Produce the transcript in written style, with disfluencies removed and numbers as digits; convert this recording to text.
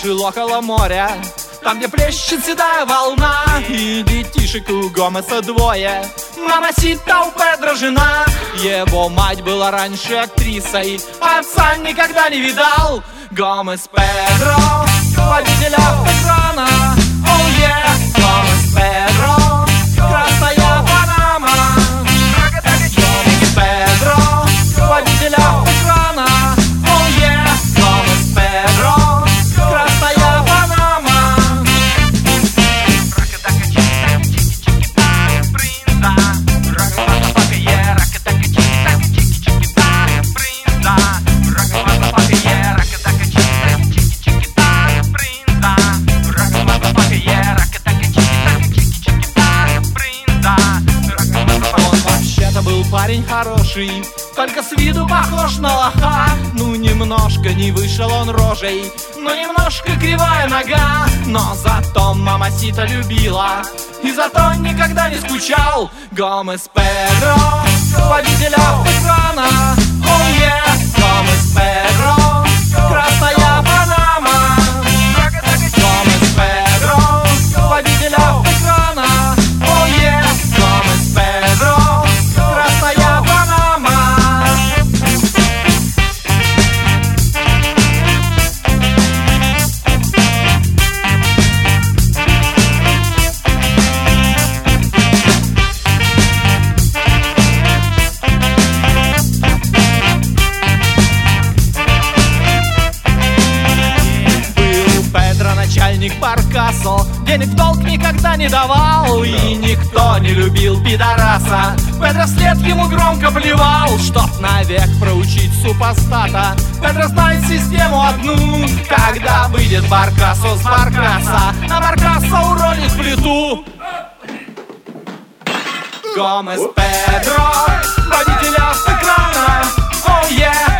жил около моря, там, где плещет седая волна, и детишек у Гомеса двое. Мамасита у Педро жена. Его мать была раньше актрисой, отца никогда не видал. Гомес Педро, водитель автокрана. Oh yeah, Гомес Педро, красная Панама. Гомес Педро, водитель автокрана. Oh yeah, Гомес Педро, красная Панама. Парень хороший, только с виду похож на лоха. Ну немножко не вышел он рожей, ну немножко кривая нога. Но зато мамасита любила, и зато никогда не скучал. Гомес Педро, водитель автокрана. Oh yeah, Гомес Педро, красная Панама. Гомес Педро, водитель автокрана. Oh yeah, Гомес Педро, красная Панама. Начальник Баркасо денег в долг никогда не давал, и никто не любил пидораса. Педро вслед ему громко плевал. Чтоб навек проучить супостата, Педро знает систему одну. Когда выйдет Баркасо с Баркаса, а Баркасо уронит плиту. Гомес Педро, водитель автокрана. Oh yeah,